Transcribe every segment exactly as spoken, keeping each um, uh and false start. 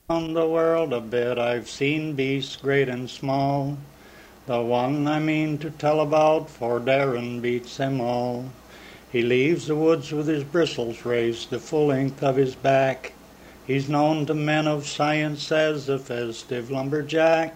Around the world a bit I've seen beasts great and small. The one I mean to tell about, for daring beats them all. He leaves the woods with his bristles raised the full length of his back. He's known to men of science as the festive lumberjack.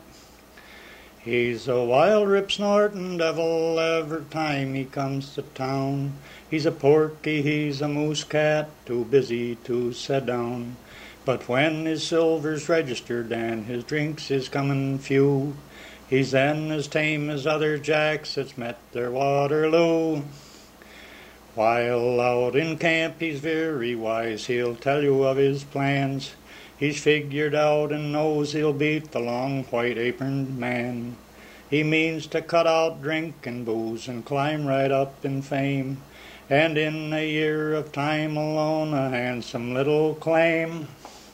He's a wild rip-snorting devil every time he comes to town. He's a porky, he's a moose cat, too busy to set down. But when his silver's registered and his drinks is comin' few, he's then as tame as other jacks that's met their Waterloo. While out in camp he's very wise, he'll tell you of his plans. He's figured out and knows he'll beat the long white-aproned man. He means to cut out drink and booze and climb right up in fame, and in a year of time alone a handsome little claim.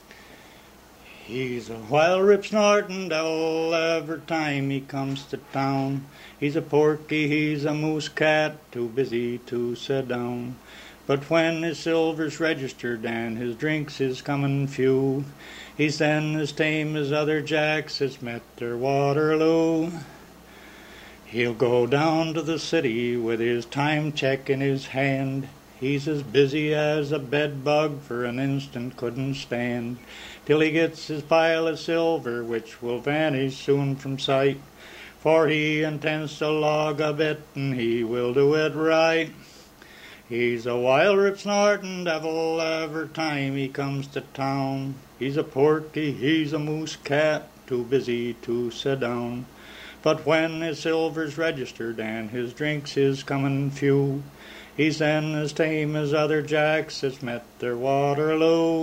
He's a wild rip-snorting devil every time he comes to town. He's a porky, he's a moose cat, too busy to sit down. But when his silver's registered and his drinks is comin' few, he's then as tame as other jacks that's met their Waterloo. He'll go down to the city with his time check in his hand. He's as busy as a bedbug for an instant couldn't stand, till he gets his pile of silver, which will vanish soon from sight. For he intends to log a bit, and he will do it right. He's a wild rip-snorting devil every time he comes to town. He's a porky, he's a moose cat, too busy to sit down. But when his silver's registered and his drinks is comin' few, he's then as tame as other jacks that's met their Waterloo.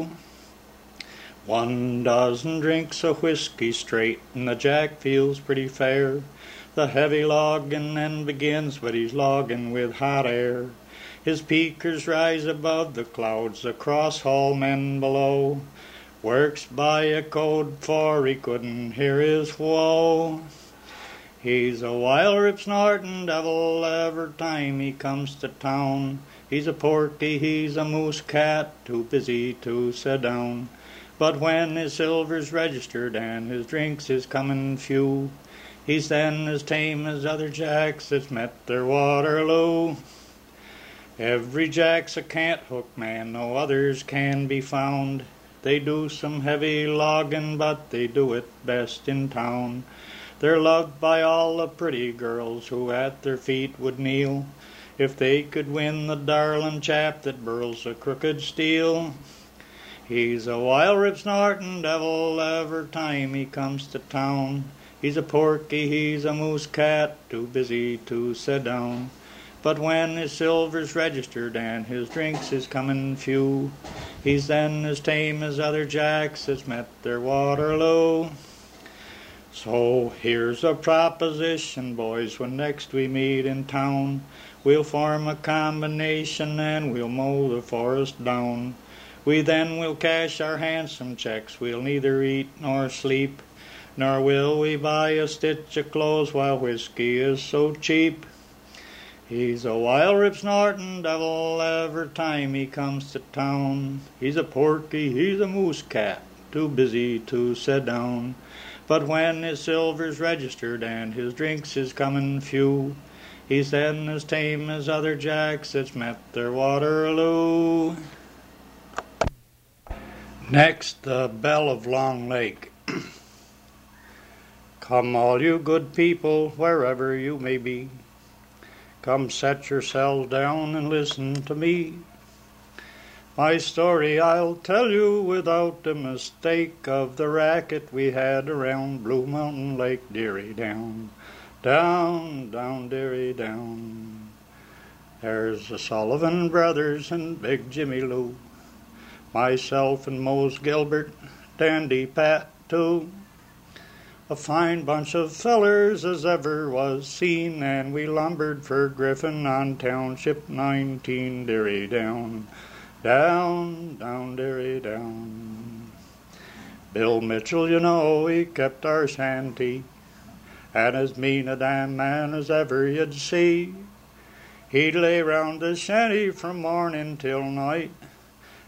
One dozen drinks of whiskey straight, and the jack feels pretty fair. The heavy loggin' then begins, but he's loggin' with hot air. His peakers rise above the clouds, the cross-haul men below works by a code, for he couldn't hear his woe. He's a wild rip-snorting devil every time he comes to town. He's a porky, he's a moose cat, too busy to sit down. But when his silver's registered and his drinks is comin' few, he's then as tame as other jacks that's met their Waterloo. Every jack's a cant-hook man, no others can be found. They do some heavy logging, but they do it best in town. They're loved by all the pretty girls who at their feet would kneel if they could win the darlin' chap that burls a crooked steel. He's a wild rip-snorting devil every time he comes to town. He's a porky, he's a moose cat, too busy to sit down. But when his silver's registered and his drinks is comin' few, he's then as tame as other jacks that's met their Waterloo. So here's a proposition, boys, when next we meet in town. We'll form a combination and we'll mow the forest down. We then will cash our handsome checks, we'll neither eat nor sleep, nor will we buy a stitch of clothes while whiskey is so cheap. He's a wild rip-snorting devil every time he comes to town. He's a porky, he's a moose cat, too busy to sit down. But when his silver's registered and his drinks is comin' few, he's then as tame as other jacks that's met their Waterloo. Next, the Belle of Long Lake. Come all you good people, wherever you may be, come set yourselves down and listen to me. My story I'll tell you without a mistake of the racket we had around Blue Mountain Lake, dearie down, down, down, dearie down. There's the Sullivan brothers and Big Jimmy Lou, myself and Mose Gilbert, Dandy Pat too. A fine bunch of fellers as ever was seen, and we lumbered for Griffin on Township nineteen, dearie down, down, down, dearie down. Bill Mitchell, you know, he kept our shanty, and as mean a damn man as ever you'd see. He'd lay round the shanty from morning till night,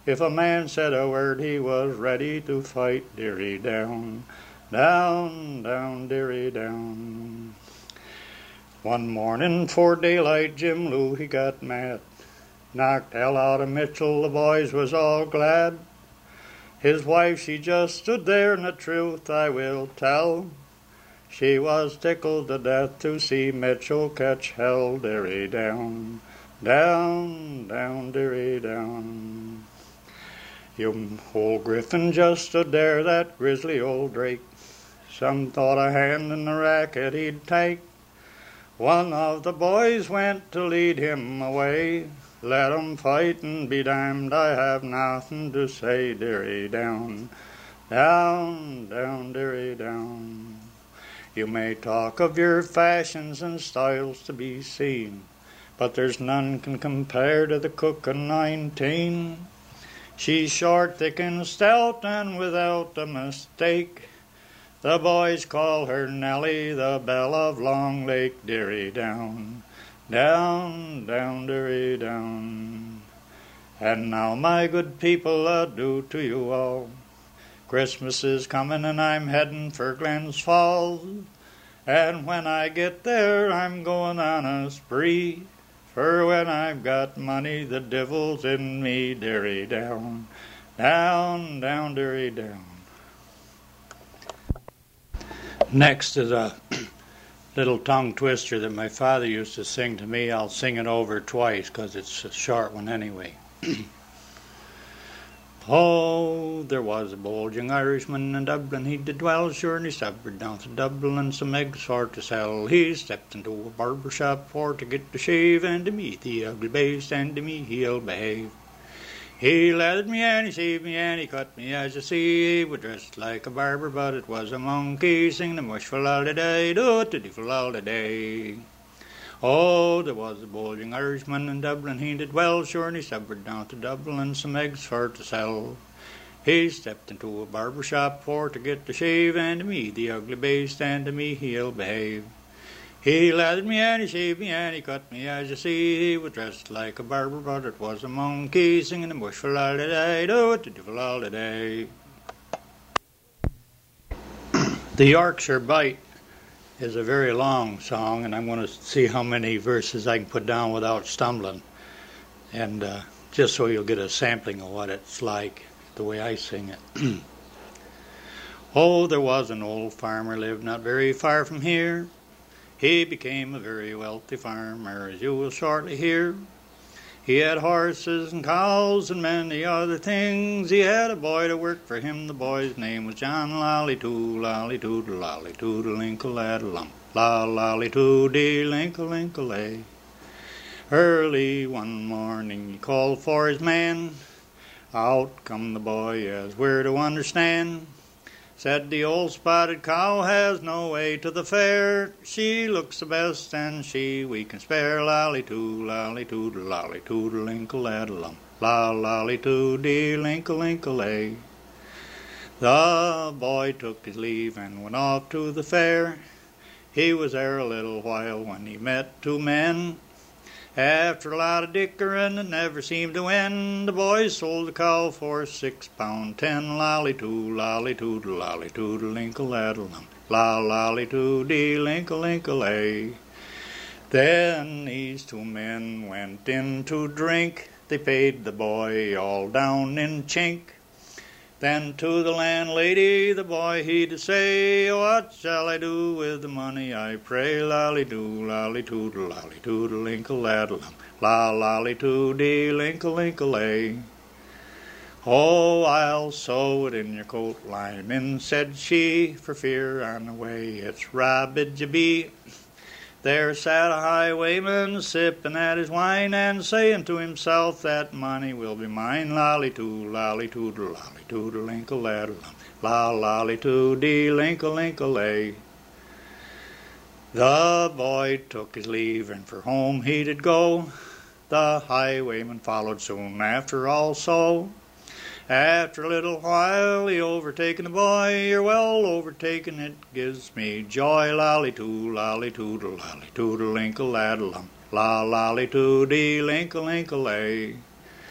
If a man said a word, he was ready to fight. Dearie down, down, down, dearie down. One morning, 'fore daylight, Jim Lou, he got mad. Knocked hell out of Mitchell, the boys was all glad. His wife, she just stood there, and the truth I will tell. She was tickled to death to see Mitchell catch hell. Dearie down, down, down, dearie down. You old Griffin just stood there, that grizzly old Drake. Some thought a hand in the racket he'd take. One of the boys went to lead him away. Let 'em fight and be damned, I have nothing to say. Dearie down, down, down, dearie down. You may talk of your fashions and styles to be seen, but there's none can compare to the cook of nineteen. She's short, thick, and stout, and without a mistake. The boys call her Nellie, the belle of Long Lake. Dearie down, down, down, dearie down. And now, my good people, adieu to you all. Christmas is coming and I'm heading for Glens Falls. And when I get there, I'm going on a spree. For when I've got money, the devil's in me. Dearie down, down, down, dearie down. Next is a little tongue twister that my father used to sing to me. I'll sing it over twice because it's a short one anyway. Oh, there was a bold young Irishman in Dublin, he did dwell, sure, and he staggered down to Dublin and some eggs for to sell. He stepped into a barber shop for to get the shave, and to me the ugly baste, and to me he'll behave. He lathered me and he shaved me and he cut me, as you see. He was dressed like a barber, but it was a monkey, singing the mush for all the day, do it to for all the day. Oh, there was a bold young Irishman in Dublin, he did well, sure, and he staggered down to Dublin and some eggs for to sell. He stepped into a barber shop for to get the shave, and to me the ugly baste, and to me he'll behave. He lathered me and he shaved me and he cut me, as you see. He was dressed like a barber, but it was a monkey, singing the bush for all the day, do it to for all the day. The Yorkshire Bite is a very long song, and I'm going to see how many verses I can put down without stumbling, and uh, just so you'll get a sampling of what it's like, the way I sing it. Oh, there was an old farmer lived not very far from here. He became a very wealthy farmer, as you will shortly hear. He had horses and cows and many other things. He had a boy to work for him. The boy's name was John. Lolly-too, lolly-toodle, lolly-toodle-inkle-addle-lump, lolly-too-dee-linkle-inkle-ay. Early one morning he called for his man. Out come the boy as we're to understand. Said the old spotted cow has no way to the fair. She looks the best and she we can spare. Lolly-too, lolly-toodle, lolly-toodle-inkle-addle-lump, lolly-too-dee-linkle-inkle-ay. The boy took his leave and went off to the fair. He was there a little while when he met two men. After a lot of dickering that never seemed to end, the boys sold the cow for six pound ten. Lolly-too, lolly-toodle, lolly-toodle-inkle-addle-lump, lolly-too-dee-linkle-inkle-ay. Then these two men went in to drink. They paid the boy all down in chink. Then to the landlady the boy he did say, what shall I do with the money, I pray? Lolly-doo, lolly-toodle, lolly-toodle-inkle-addle-lump, lolly-too-dee-linkle-inkle-ay. Oh, I'll sew it in your coat, lineman, said she, for fear on the way it's robbed you be. There sat a highwayman sipping at his wine and saying to himself, that money will be mine. Lolly-too, lolly-toodle, lolly-toodle-inkle-addle-lump, lolly-too-dee-linkle-inkle-ay. The boy took his leave and for home he did go. The highwayman followed soon after also. After a little while he overtaken the boy. You're well overtaken, it gives me joy. Lolly-too, lolly-toodle, lolly-toodle-inkle-addle-lump, lolly-too-dee-linkle-inkle-ay.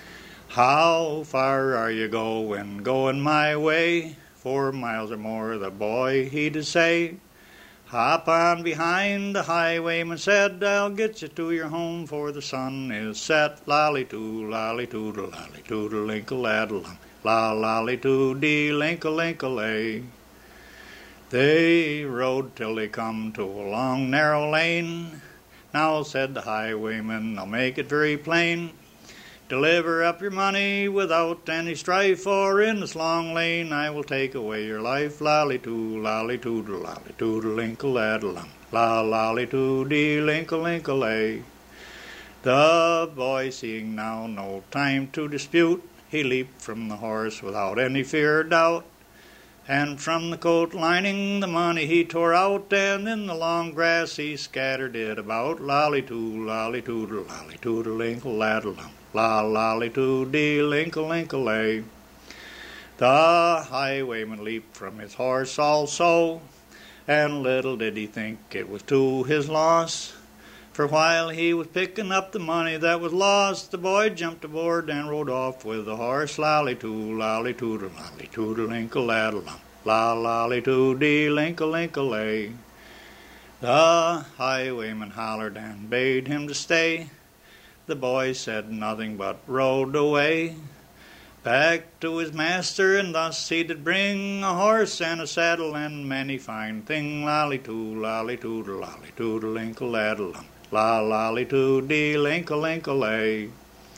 How far are you going, going my way? Four miles or more, the boy he did say. Hop on behind, the highwayman said, I'll get you to your home, for the sun is set. Lolly-too, lolly-toodle, lolly-toodle, linkle-laddle-lum, la-lolly-too-dee, linkle-linkle-lay. They rode till they come to a long, narrow lane. Now, said the highwayman, I'll make it very plain. Deliver up your money without any strife, or in this long lane I will take away your life. Lolly-too, lolly-toodle, lolly-toodle, linkle-laddle-lum, la-lolly-too-dee, linkle-linkle-lay. The boy, seeing now no time to dispute, he leaped from the horse without any fear or doubt, and from the coat lining the money he tore out, and in the long grass he scattered it about. Lolly-too, lolly-toodle, lolly-toodle, linkle-laddle-lum, la-lolly-too-dee, linkle-linkle-lay. The highwayman leaped from his horse also, and little did he think it was to his loss. For while he was picking up the money that was lost, the boy jumped aboard and rode off with the horse. Lolly-too, lolly-toodle, lolly-toodle, linkle-laddle-lum, la-lolly-too-dee, linkle-linkle-lay. The highwayman hollered and bade him to stay. The boy said nothing but rode away back to his master, and thus he did bring a horse and a saddle and many fine thing. Lolly-too, lolly-toodle, lolly-toodle, linkle-laddle-lum, la-lolly-too-dee, linkle-linkle-lay.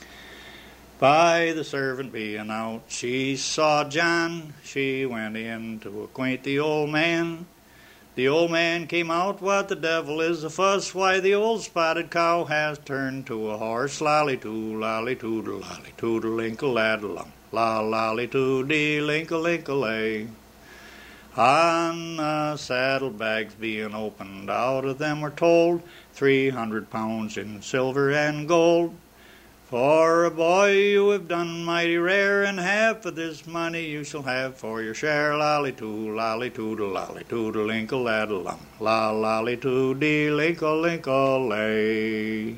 By the servant being out, she saw John. She went in to acquaint the old man. The old man came out, what the devil is the fuss? Why, the old spotted cow has turned to a horse. Lolly-too, lolly-toodle, lolly-toodle, linkle-laddle-lum, la-lolly-too-dee, linkle-linkle-lay. On the saddlebags being opened, out of them were told three hundred pounds in silver and gold. For a boy you have done mighty rare, and half of this money you shall have for your share. Lolly-too, lolly-toodle, lolly-toodle, linkle-laddle-lum, la-lolly-too-dee, linkle-linkle-lay.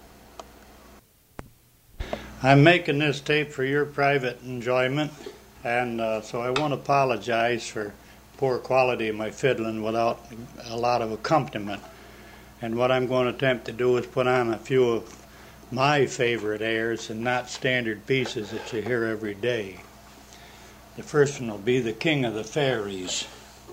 I'm making this tape for your private enjoyment, and uh, so I won't apologize for poor quality of my fiddling without a lot of accompaniment. And what I'm going to attempt to do is put on a few of my favorite airs and not standard pieces that you hear every day. The first one will be The King of the Fairies.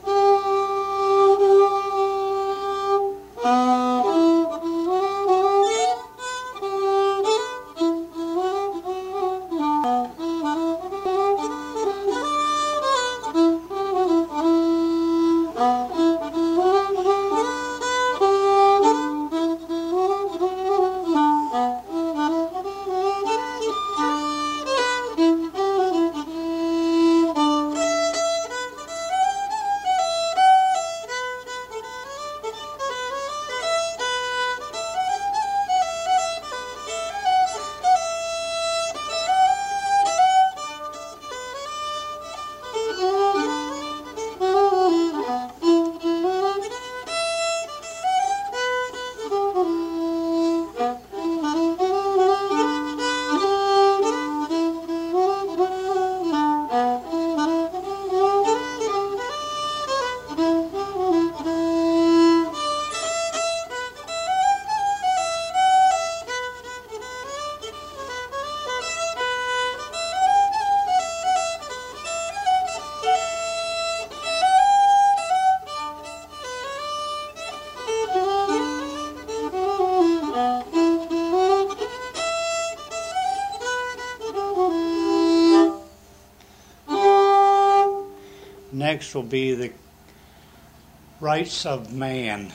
Next will be The Rights of Man.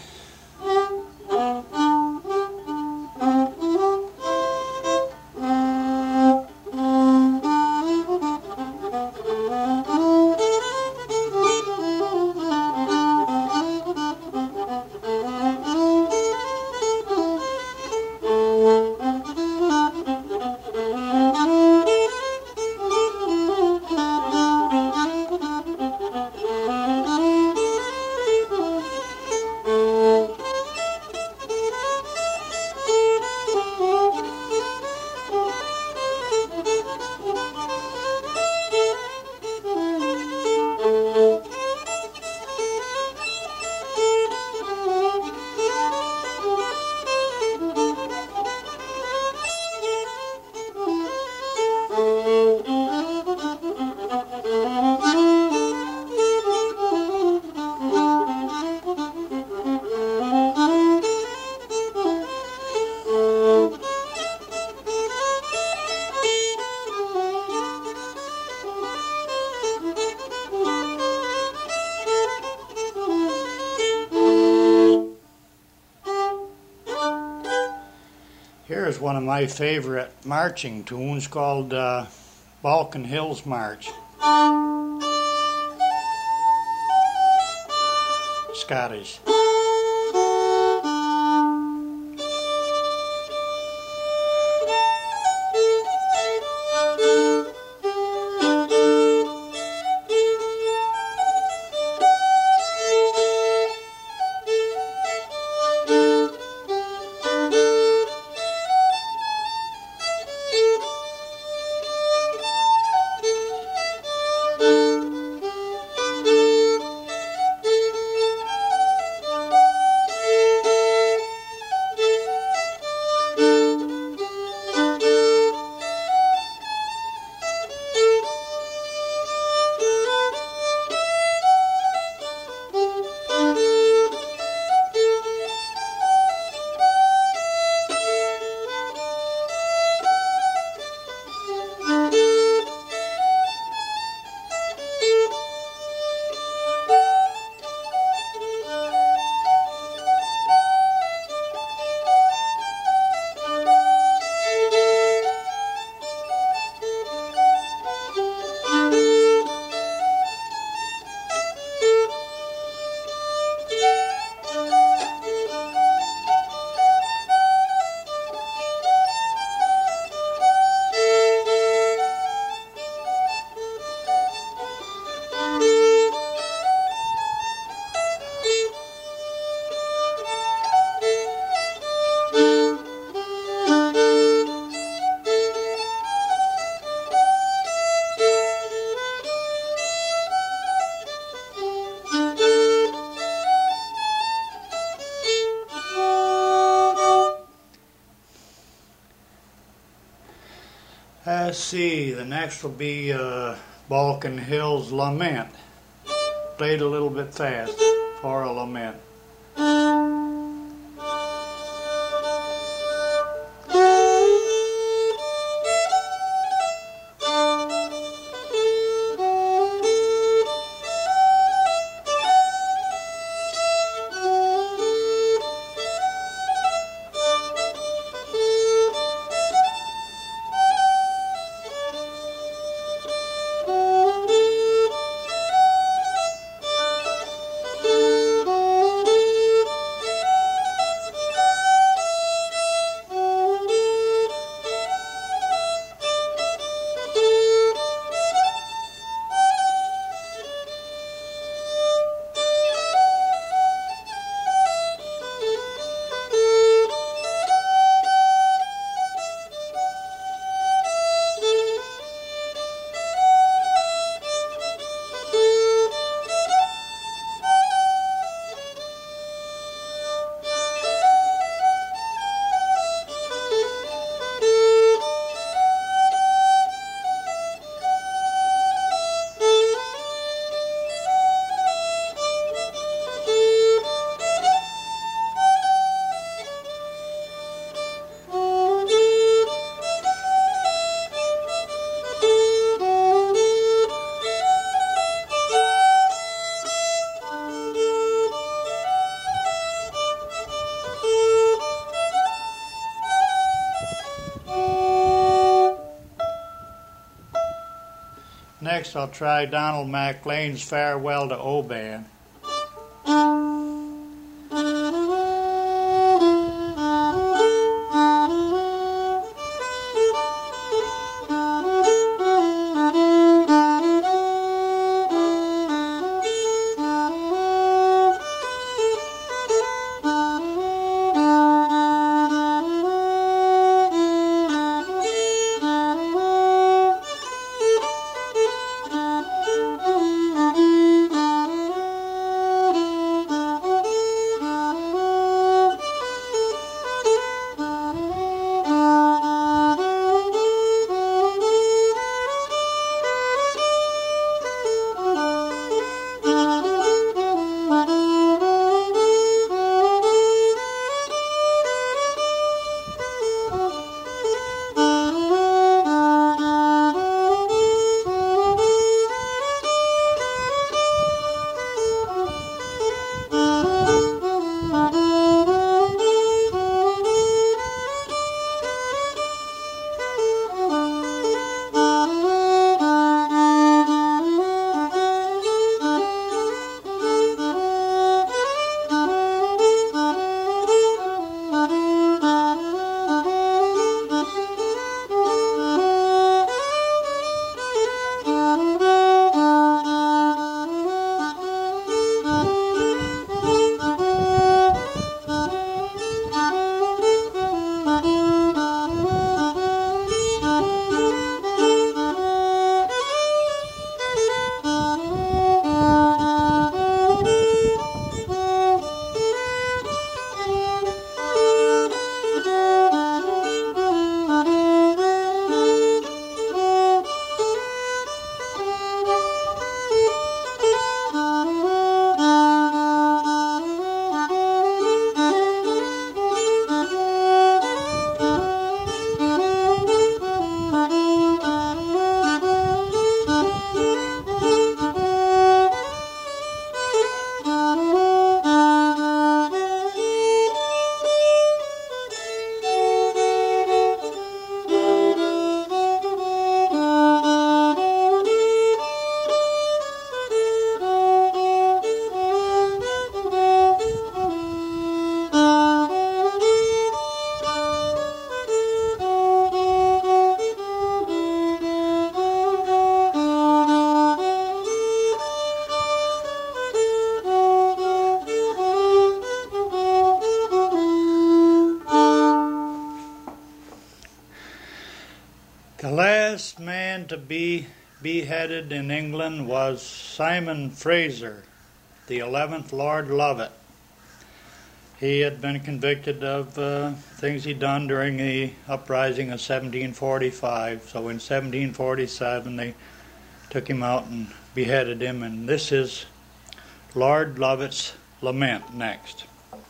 one of my favorite marching tunes called uh, Balkan Hills March. Scottish. Let's see, the next will be uh, Balkan Hills Lament. Played a little bit fast for a lament. Next, I'll try Donald McLean's Farewell to Oban. to be beheaded in England was Simon Fraser, the eleventh Lord Lovat. He had been convicted of uh, things he'd done during the uprising of seventeen forty-five. So in seventeen forty-seven they took him out and beheaded him, and this is Lord Lovat's lament next.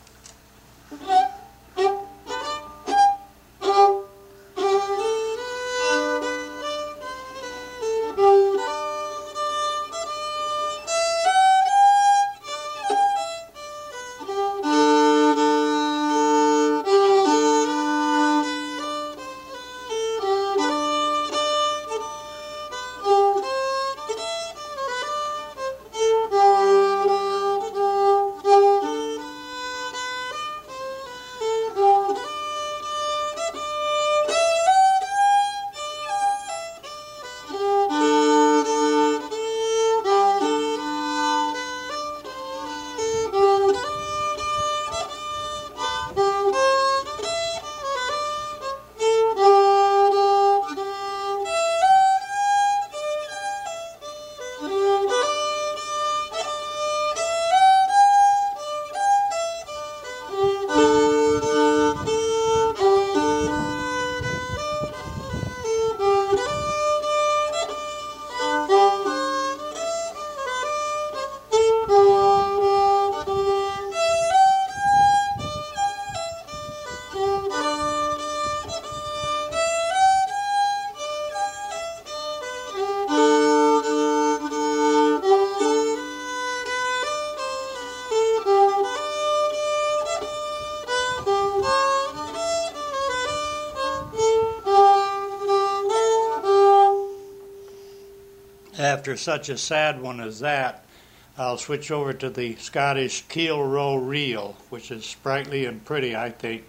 After such a sad one as that, I'll switch over to the Scottish Keel Row Reel, which is sprightly and pretty, I think.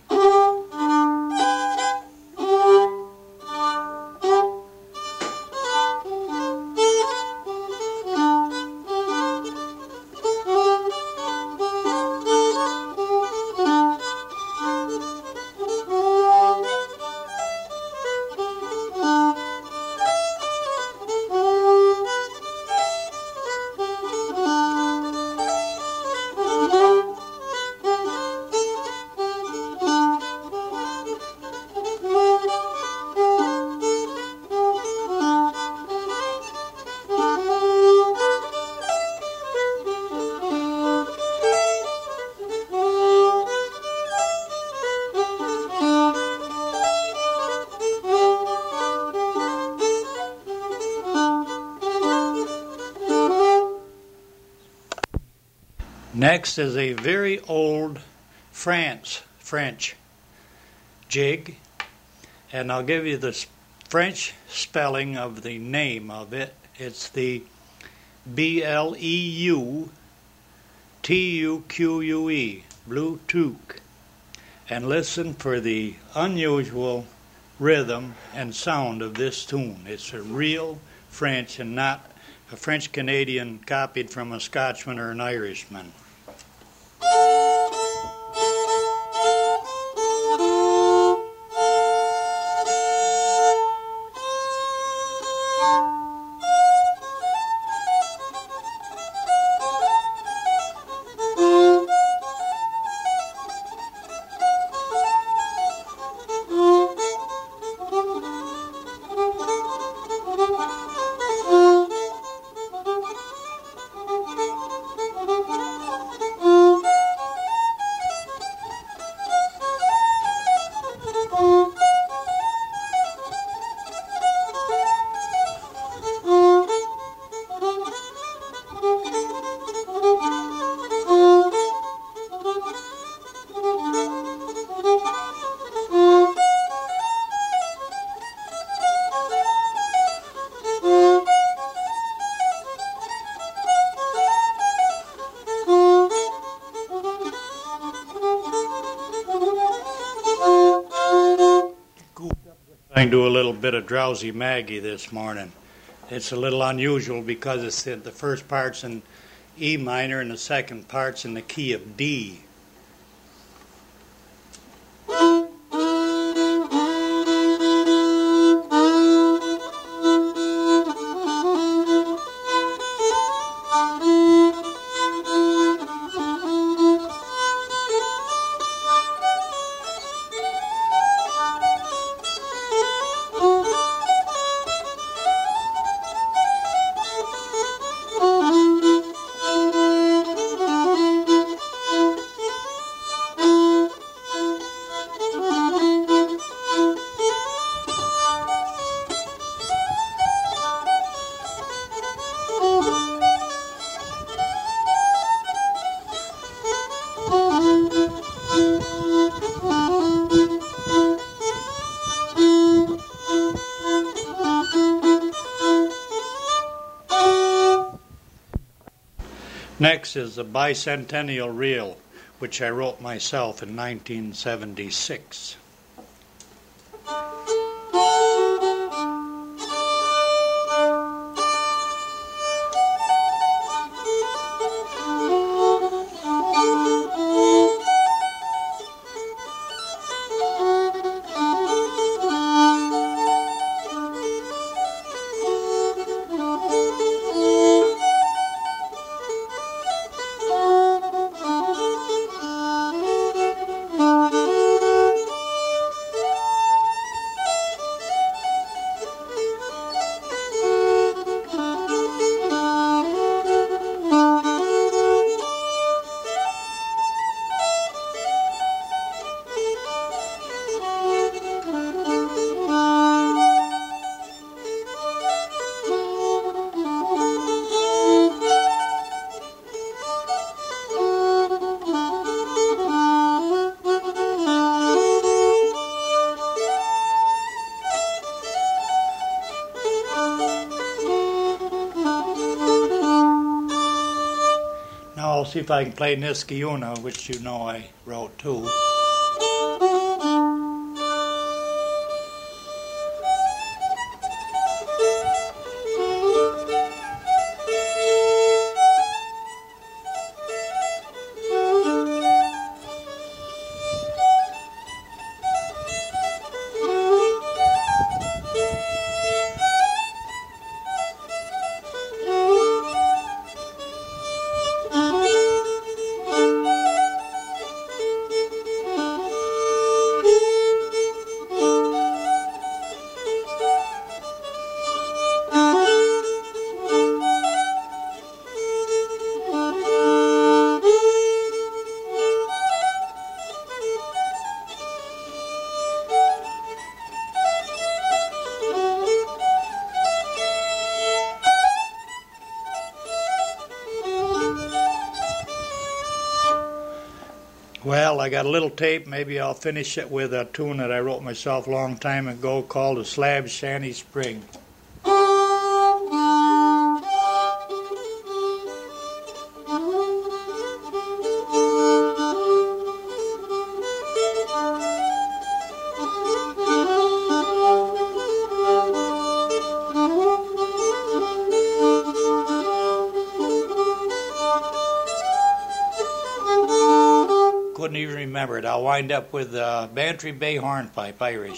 Next is a very old France, French jig, and I'll give you the French spelling of the name of it. It's the B L E U T U Q U E, Blue Toque. And listen for the unusual rhythm and sound of this tune. It's a real French and not a French-Canadian copied from a Scotchman or an Irishman. Do a little bit of Drowsy Maggie this morning. It's a little unusual because it's the, the first part's in E minor and the second part's in the key of D. Next is the Bicentennial Reel, which I wrote myself in nineteen seventy-six. Now I'll see if I can play Niskayuna, which you know I wrote too. Well, I got a little tape. Maybe I'll finish it with a tune that I wrote myself a long time ago called the Slab Shanty Spring. Couldn't even remember it. I'll wind up with uh, Bantry Bay Hornpipe, Irish.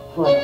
Voilà.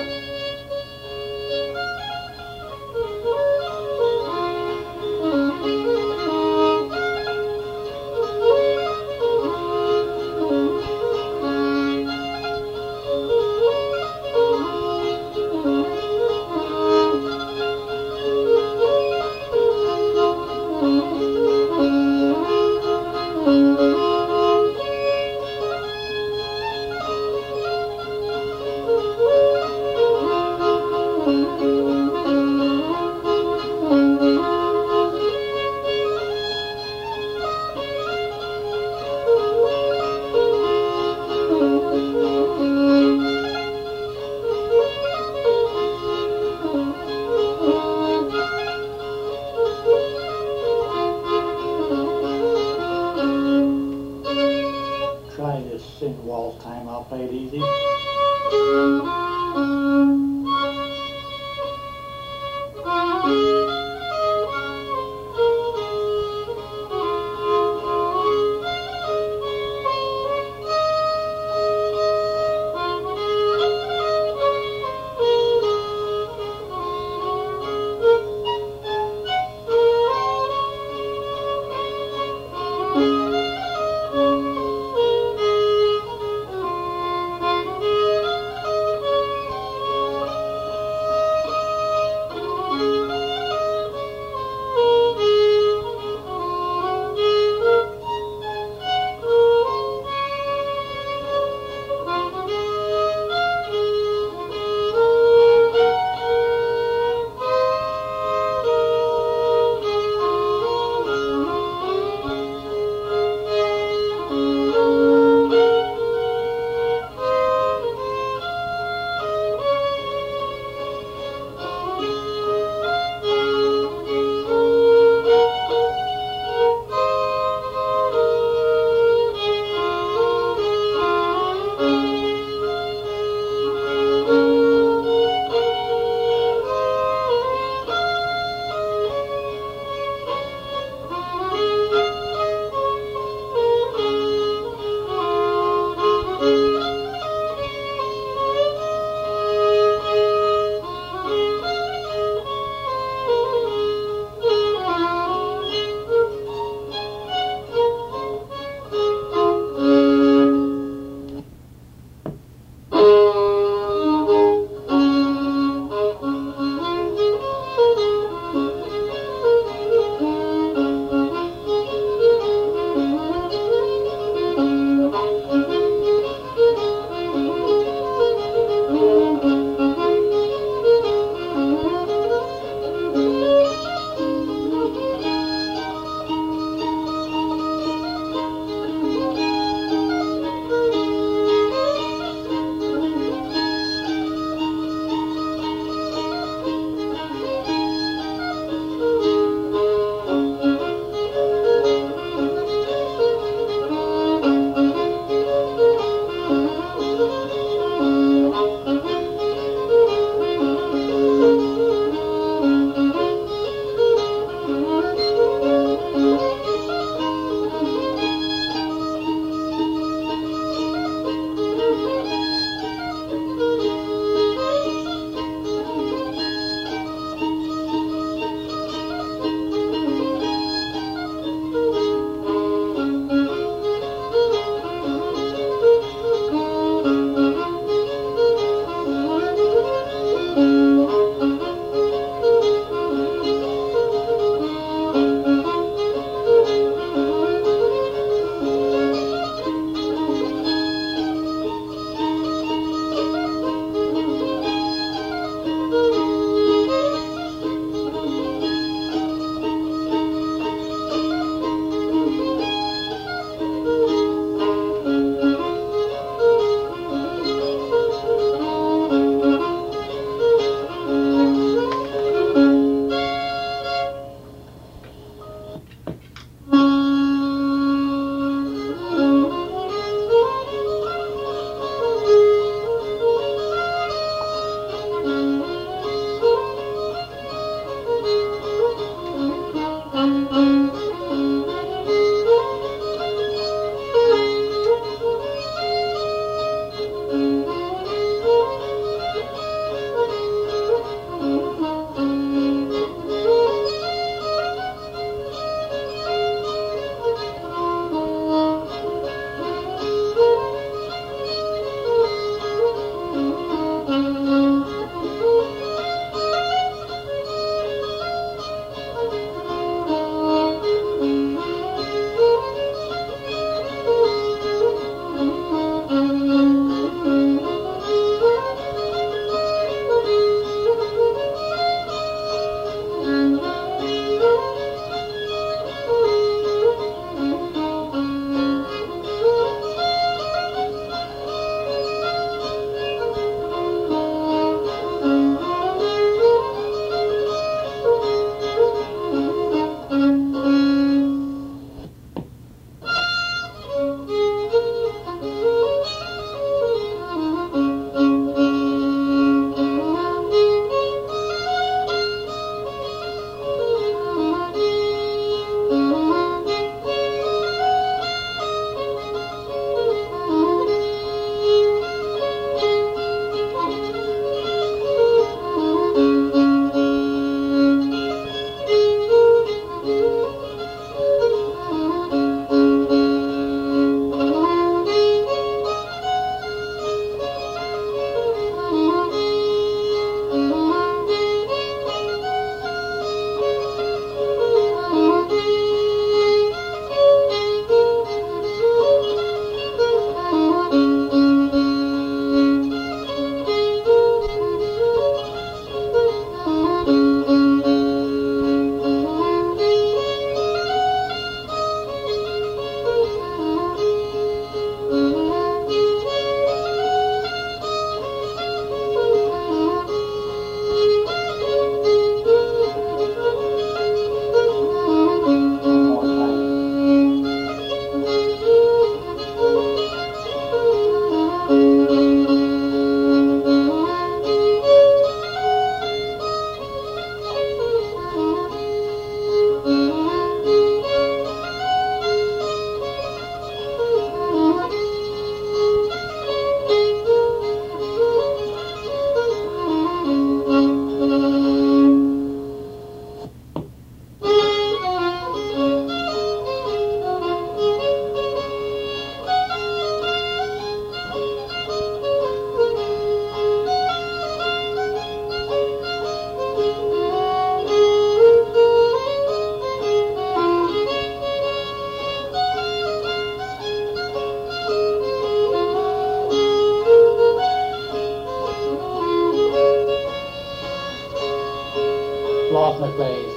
Faulkner plays.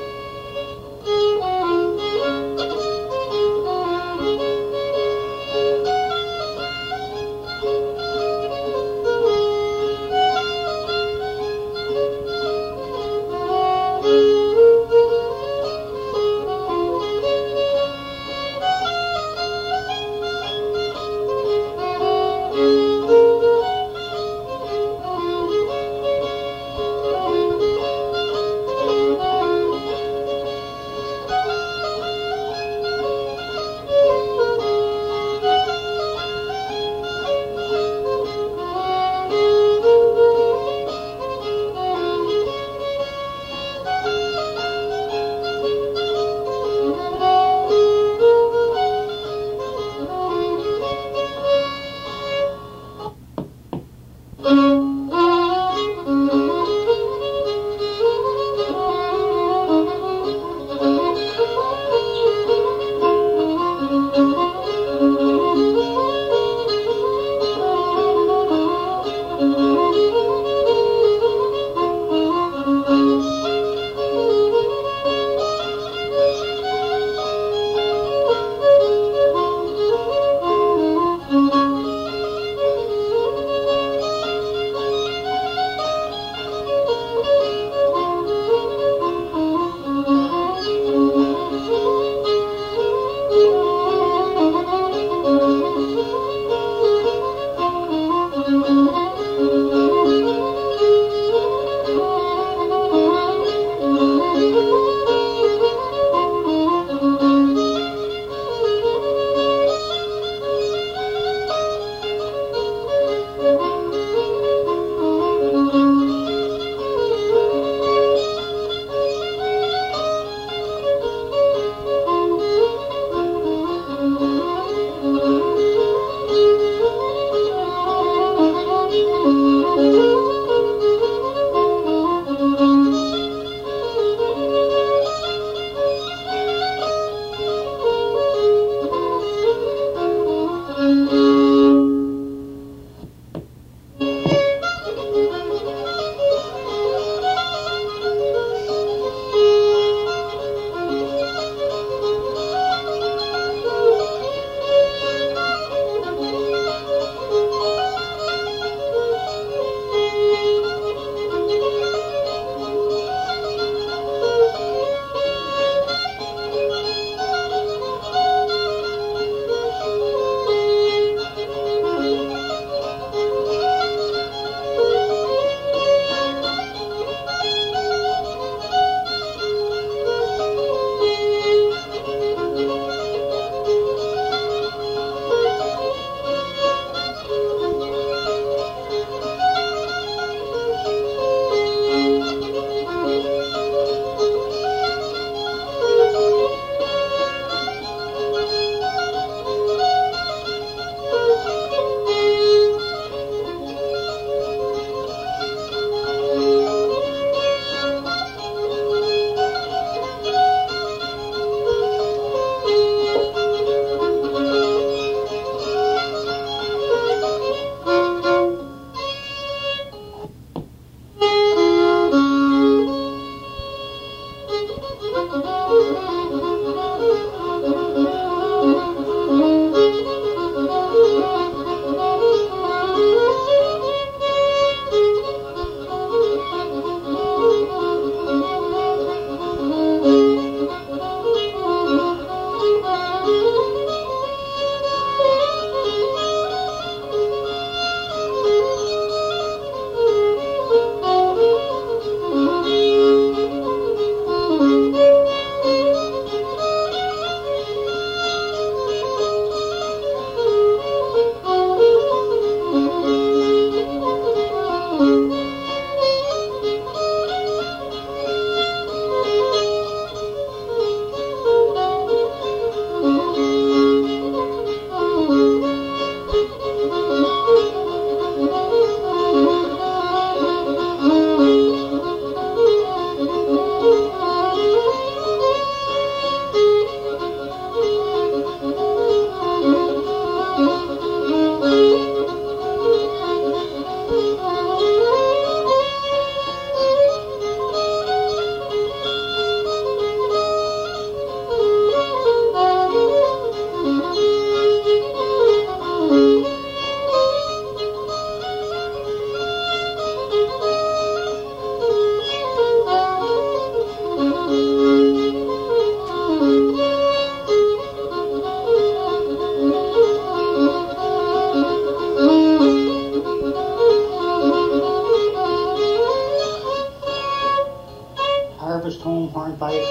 first home hornpipe.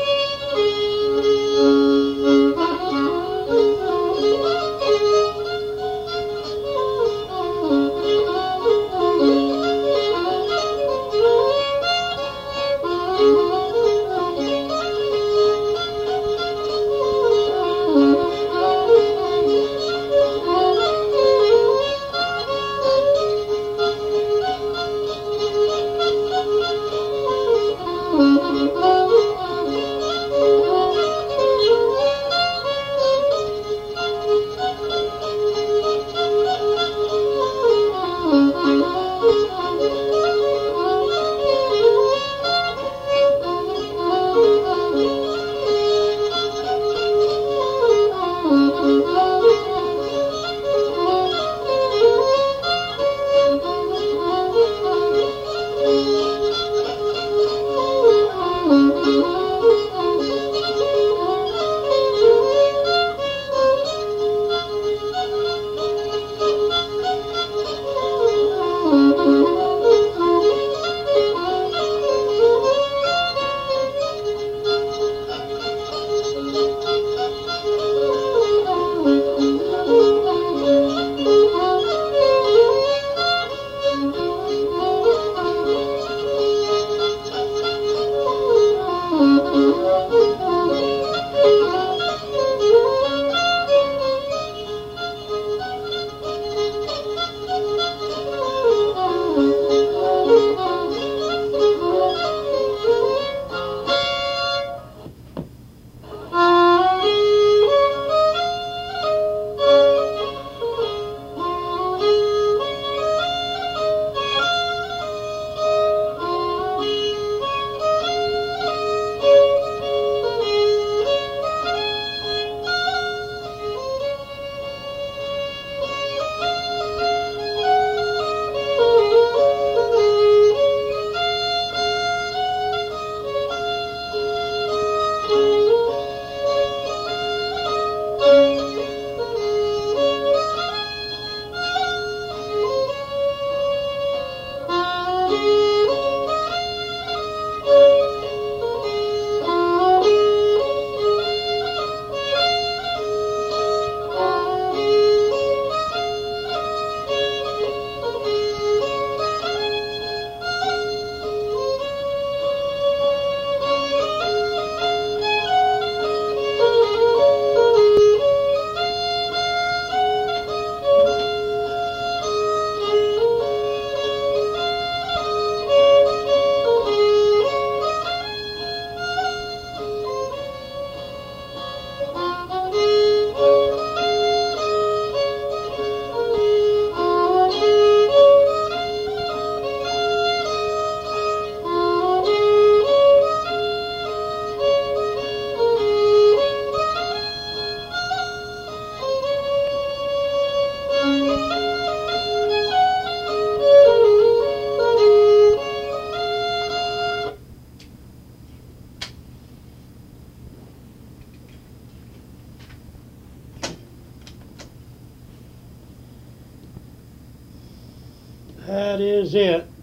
That is it.